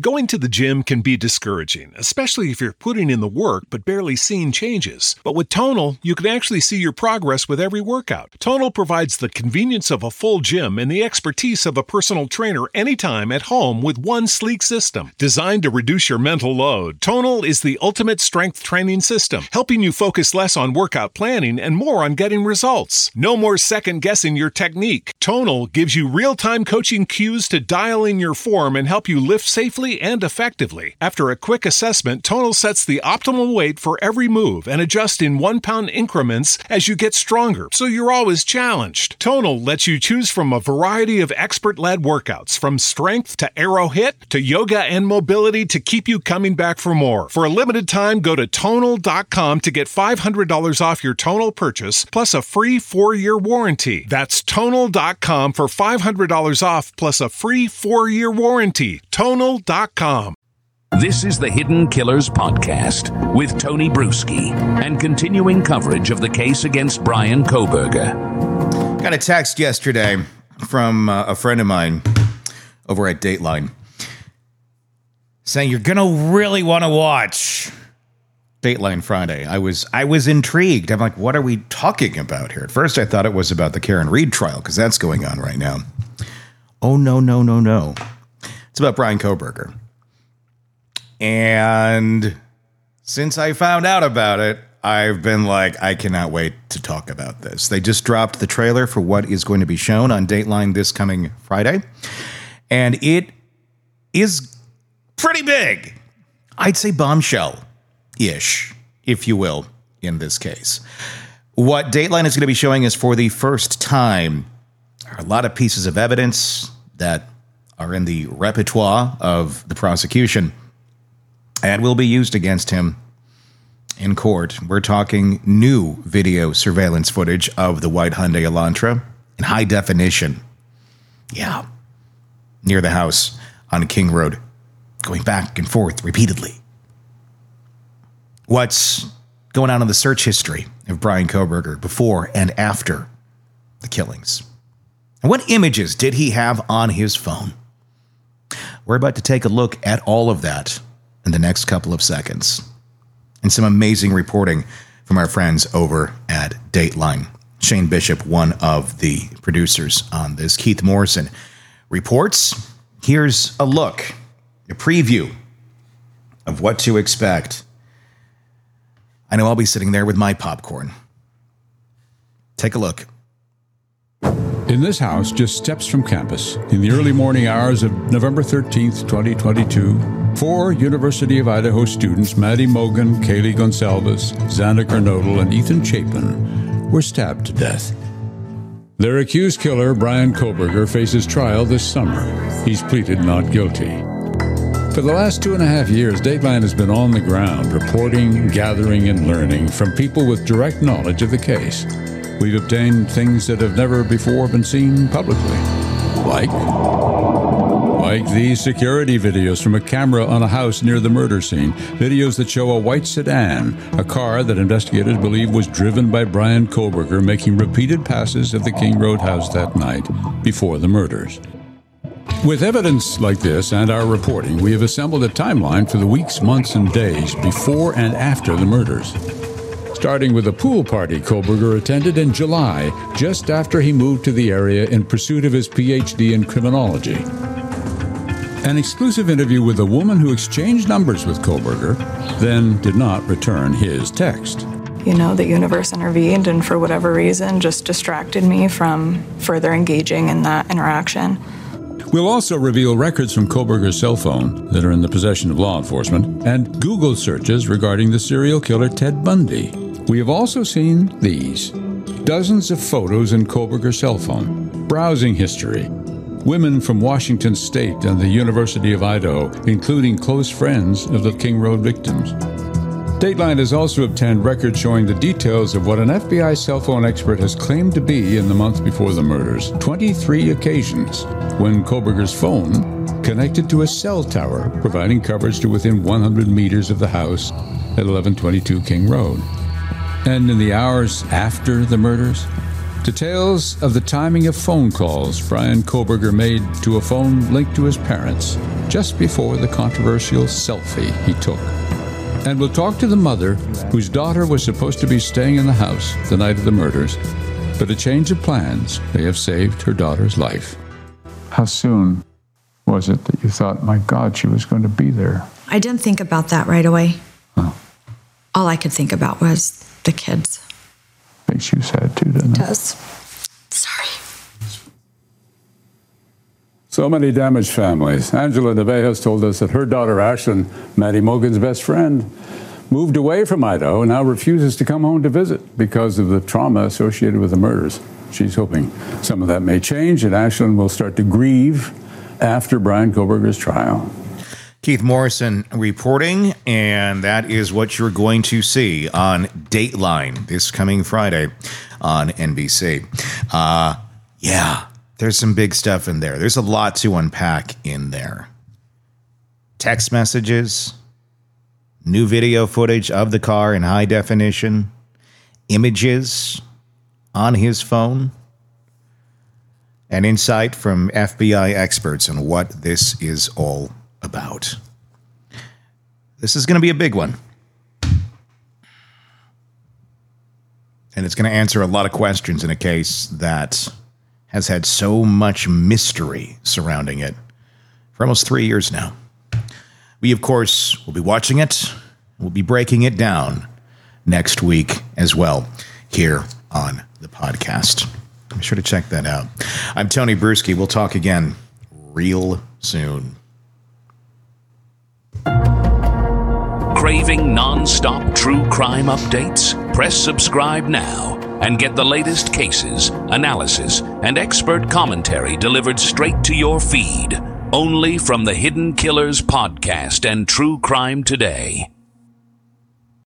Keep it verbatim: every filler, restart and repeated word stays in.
Going to the gym can be discouraging, especially if you're putting in the work but barely seeing changes. But with Tonal, you can actually see your progress with every workout. Tonal provides the convenience of a full gym and the expertise of a personal trainer anytime at home with one sleek system. Designed to reduce your mental load, Tonal is the ultimate strength training system, helping you focus less on workout planning and more on getting results. No more second-guessing your technique. Tonal gives you real-time coaching cues to dial in your form and help you lift safely and effectively. After a quick assessment, Tonal sets the optimal weight for every move and adjusts in one-pound increments as you get stronger, so you're always challenged. Tonal lets you choose from a variety of expert-led workouts, from strength to aero hit to yoga and mobility to keep you coming back for more. For a limited time, go to tonal dot com to get five hundred dollars off your Tonal purchase, plus a free four-year warranty. That's tonal dot com for five hundred dollars off, plus a free four-year warranty. tonal dot com. This is the Hidden Killers Podcast with Tony Bruschi and continuing coverage of the case against Bryan Kohberger. Got a text yesterday from uh, a friend of mine over at Dateline saying you're going to really want to watch Dateline Friday. I was I was intrigued. I'm like, what are we talking about here? At first, I thought it was about the Karen Read trial because that's going on right now. Oh, no, no, no, no. It's about Bryan Kohberger. And since I found out about it, I've been like, I cannot wait to talk about this. They just dropped the trailer for what is going to be shown on Dateline this coming Friday. And it is pretty big. I'd say bombshell-ish, if you will, in this case. What Dateline is going to be showing is for the first time are a lot of pieces of evidence that are in the repertoire of the prosecution and will be used against him in court. We're talking new video surveillance footage of the white Hyundai Elantra in high definition. Yeah. Near the house on King Road, going back and forth repeatedly. What's going on in the search history of Bryan Kohberger before and after the killings? And what images did he have on his phone? We're about to take a look at all of that in the next couple of seconds. And some amazing reporting from our friends over at Dateline. Shane Bishop, one of the producers on this. Keith Morrison reports. Here's a look, a preview of what to expect. I know I'll be sitting there with my popcorn. Take a look. In this house, just steps from campus, in the early morning hours of November thirteenth, twenty twenty-two, four University of Idaho students, Maddie Mogan, Kaylee Gonsalves, Xander Kernodle, and Ethan Chapin, were stabbed to death. Their accused killer, Bryan Kohberger, faces trial this summer. He's pleaded not guilty. For the last two and a half years, Dateline has been on the ground, reporting, gathering, and learning from people with direct knowledge of the case. We've obtained things that have never before been seen publicly. Like? Like these security videos from a camera on a house near the murder scene. Videos that show a white sedan, a car that investigators believe was driven by Bryan Kohberger, making repeated passes at the King Road house that night before the murders. With evidence like this and our reporting, we have assembled a timeline for the weeks, months, and days before and after the murders. Starting with a pool party Kohberger attended in July, just after he moved to the area in pursuit of his P H D in criminology. An exclusive interview with a woman who exchanged numbers with Kohberger, then did not return his text. You know, the universe intervened and for whatever reason just distracted me from further engaging in that interaction. We'll also reveal records from Kohberger's cell phone that are in the possession of law enforcement and Google searches regarding the serial killer Ted Bundy. We have also seen these. Dozens of photos in Kohberger's cell phone. Browsing history. Women from Washington State and the University of Idaho, including close friends of the King Road victims. Dateline has also obtained records showing the details of what an F B I cell phone expert has claimed to be in the months before the murders. twenty-three occasions when Kohberger's phone connected to a cell tower, providing coverage to within one hundred meters of the house at eleven twenty-two King Road. And in the hours after the murders, Details of the timing of phone calls Bryan Kohberger made to a phone linked to his parents just before the controversial selfie he took. And we'll talk to the mother whose daughter was supposed to be staying in the house the night of the murders, but a change of plans may have saved her daughter's life. How soon was it that you thought, my God, she was going to be there? I didn't think about that right away. Oh. All I could think about was the kids. Makes you sad too, doesn't it? It does. Sorry. So many damaged families. Angela Nevejas told us that her daughter Ashlyn, Maddie Mogen's best friend, moved away from Idaho and now refuses to come home to visit because of the trauma associated with the murders. She's hoping some of that may change and Ashlyn will start to grieve after Bryan Kohberger's trial. Keith Morrison reporting, and that is what you're going to see on Dateline this coming Friday on N B C. Uh, yeah, there's some big stuff in there. There's a lot to unpack in there. Text messages, new video footage of the car in high definition, images on his phone, and insight from F B I experts on what this is all about. This is going to be a big one. And it's going to answer a lot of questions in a case that has had so much mystery surrounding it for almost three years now. We, of course, will be watching it. We'll be breaking it down next week as well here on the podcast. Be sure to check that out. I'm Tony Bruschi. We'll talk again real soon. Craving non-stop true crime updates? Press subscribe now and get the latest cases, analysis, and expert commentary delivered straight to your feed. Only from the Hidden Killers podcast and True Crime Today.